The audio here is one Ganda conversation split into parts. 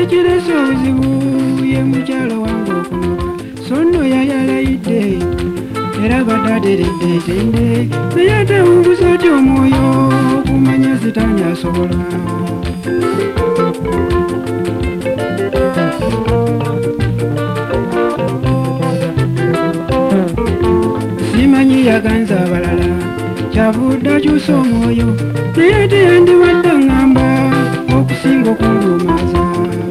ekirese obuzibu ye mukyala wange okunoba so nno yayalayidde era batateredde tende naye atewunguza oti omwoyo okumanya sitaani asobola simanyi yaganza abalala kyavudde akyusa omwoyo naye ate yandiwadde ngamba okusinga okungumaza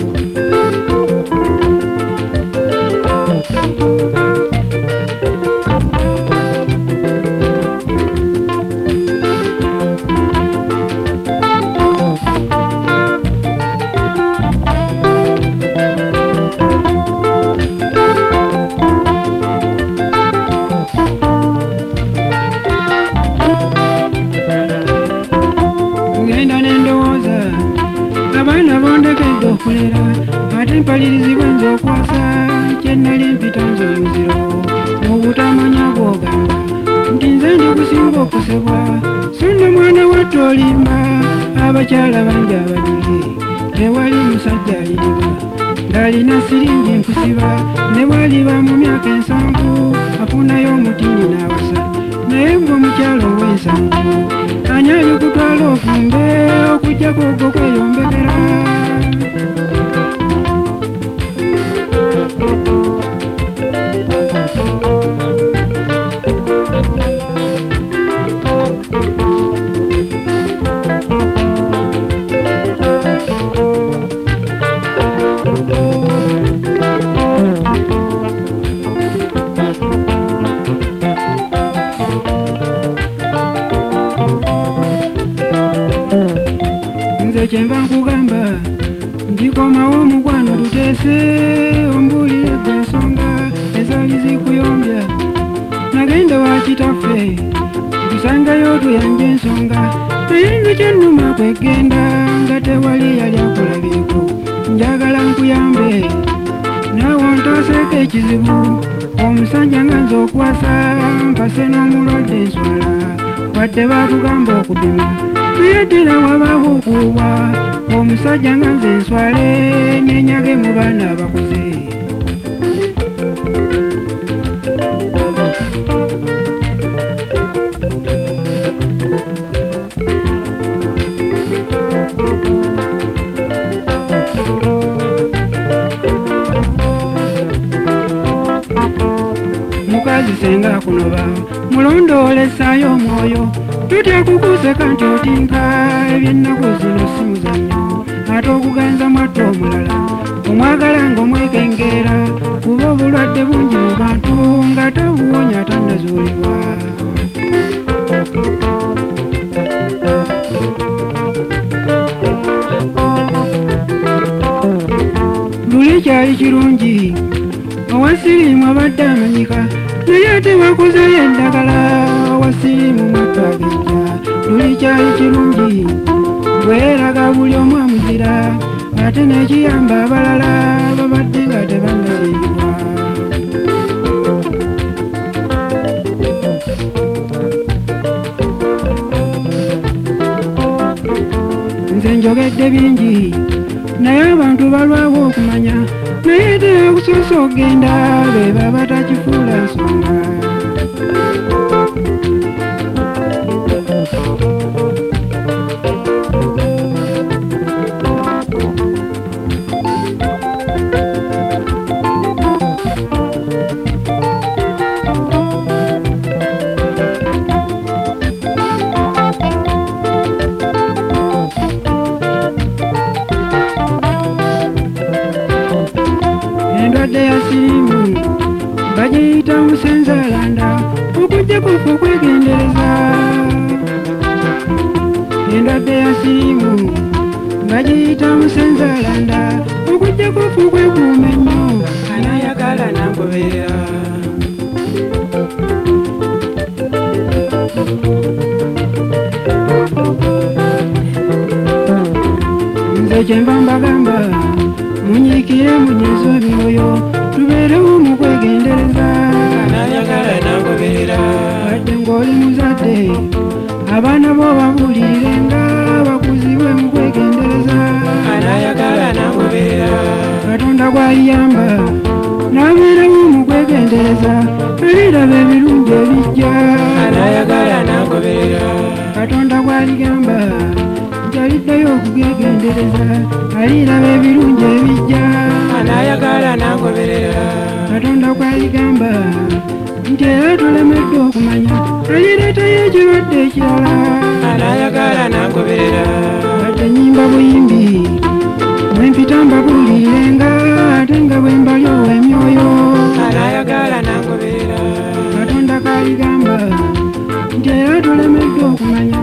okulera ate mpalirizibwa nze okwasa kyenali mpita nze omuziro obutamanya bwogamba nti nze ndi kusinga okusebwa so nno mwana wattu olimba abakyala bangi abadige tewali musajja aliriba ng'alina siringi nkusiba ne bwaliba mu myaka 7 afunayo omutini n'awasa naye gwe omukyala ow'ensanvu ani ali kutwala ofumbe okujjako ogwo kweyombekera kyemba nkugamba ndikomawo omukwano tuteese ombuulire gwe ensonga ezaali zikuyombya nagenda wakitaffe tusangayo tuyanja ensonga naye nze kyennuma kwegenda nga tewali yali akulabyeko njagala nkuyambe naawe ontooseeko ekizibu omusajja nga nze okwasa mpase n'omulwadde enswala wadde baakugamba okupima tuyetera wabaawo okuwa omusajja nga nze enswale nenyage mu baana abakuze mukazi senga kunoba mulondoolesaayo omwoyo tutya kukuseka nti otinka ebyennaku zino simuzannyo ate okuganza mwatta omulala omwagala ng'omwekengeera kuba obulwadde bungi mu bantu nga tabuwonya tannazuulibwa luli kyali kirungi owasiriimu abadde amanyika naye ate bakozeyo eddagala owasiriimu mwatwagejja luli kyali kirungi bweraga buli omu amuzira ate n'ekiyamba abalala babadde nga tebannasiibwa nze njogedde bingi naye abantu balwawo okumanya naye ate okusosa okgenda be baba takifuula nsonga endwadde ya siriimu bagiyita musenzalanda okujja kufa okwegendereza endwadde ya siriimu bagiyita musenzalanda okujja kufa okwekuuma ennyo anayagala nangoberera nze kyemba mbagamba munyiikire munyiize ebyoyo tubeerewo mu kwegendereza anayagala nangoberera wadde ng'oli muzadde abaana bo babuulirirenga bakuzibwe mu kwegendereza anayagala nangoberera katonda gwayamba nabeerawo mu kwegendereza ebiraba ebirungi ebijja anayagala nangoberera katonda gwaligamba nti aliddayo okugegendereza aliraba ebirungi ebijja anayagala nangoberera katonda gwaligamba nti era tulemeddwa okumanya alireetayo ekirwadde ekirala anayagala nangoberera ate nyimba buyimbi mwempita mbabuulirenga ate nga bwe mbalyowo emyoyo anayagala nangoberera katonda kaligamba nti era tulemeddwa okumanya